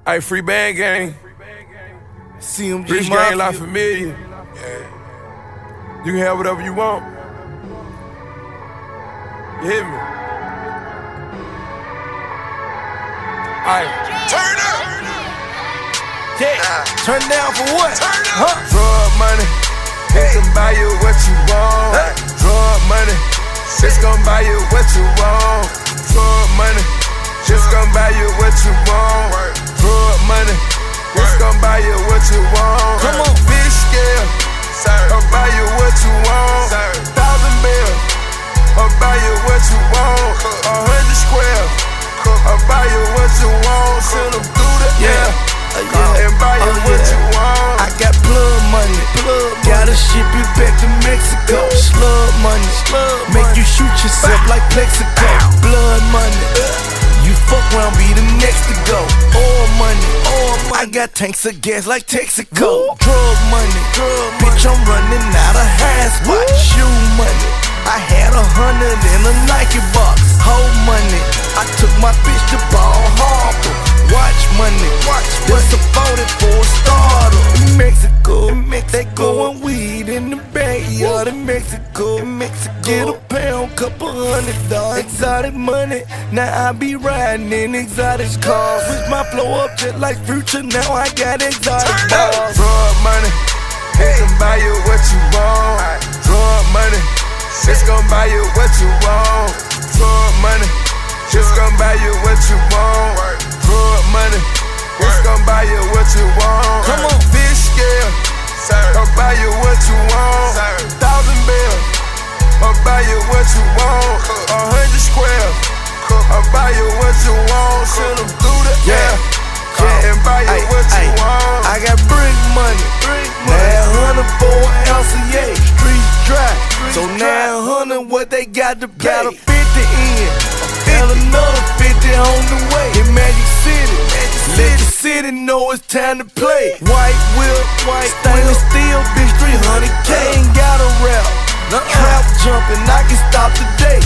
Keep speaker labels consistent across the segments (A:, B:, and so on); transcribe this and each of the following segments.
A: Hey, free band gang.
B: CMG
A: Rich gang, La Familia. You can have whatever you want. You hit me? Aight.
C: Turn up.
B: Yeah. Turn down for what?
C: Turn up.
A: Drug money, it can buy you what you want. Drug money, it's gon' buy you what you want. Drug money, just gon' buy you what you want. Drug money, it's gon' buy you what you want.
B: Come on.
A: Fish scale, I'll buy you what you want. 1,000 bills, I'll buy you what you want. 100 square, I'll buy you what you want. Send them through the air, and buy you what you want.
B: I got blood money, gotta ship it back to Mexico. Slug money, make you shoot yourself like Plexico. Blood money, you fuck around, be the next to go. Oil money, I got tanks of gas like Texaco. Drug money, bitch, I'm running out of high spot. Shoe money, I had 100 in a Nike box. Whole money, I took my bitch to Ball Harbor. Watch money, that's a 44 starter. In Mexico, they going weed in the backyard in Mexico. Get a pound, couple $100. Exotic money, now I be riding in exotic cars. Switch my flow up just like Future, now I got exotic bars.
A: Drug money, it can buy you what you want. Drug money, it's gon' buy you what you want. Drug money, just gon' buy you what you want. Drug money, it's gon' buy you what you want.
B: Come on.
A: Fish scale, I'll buy you what you want. 1,000 bills, I'll buy you what you want. 100 square, I'll buy you what you want. Send them through the air, and buy you what you want.
B: I got brick money, now 100 for an ounce of yay. Streets dry, so now 100 what they got to pay. Got a 50 in, and another 50 on the way. In Magic City, let the city know it's time to play. White whip, stainless steel, bitch, 300K. Ain't got a rap, trap jumping, I can stop today.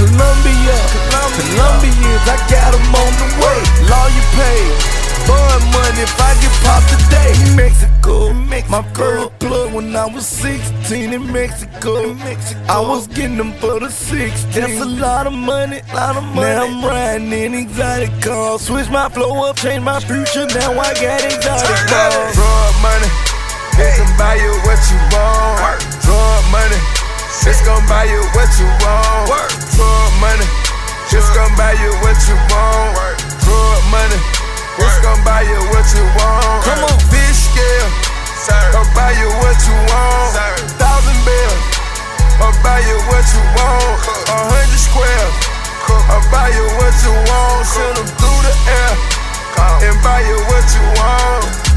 B: Colombians, I got them on the way. Lawyer paid, bun money if I get popped today. Mexico, my first plug when I was 16 in Mexico. I was getting them for the 16. That's a lot of money, Now I'm riding in exotic cars. Switch my flow up, change my future, now I got exotic cars.
A: Drug money, it can buy you what you want. Drug money, it's gon' buy you what you want. Drug money, just gon' buy you what you want. Drug money, it's gon' buy you what you want.
B: Come on.
A: Fish scale, I'll buy you what you want. 1,000 bills, I'll buy you what you want. 100 square, I'll buy you what you want. Send them through the air, and buy you what you want.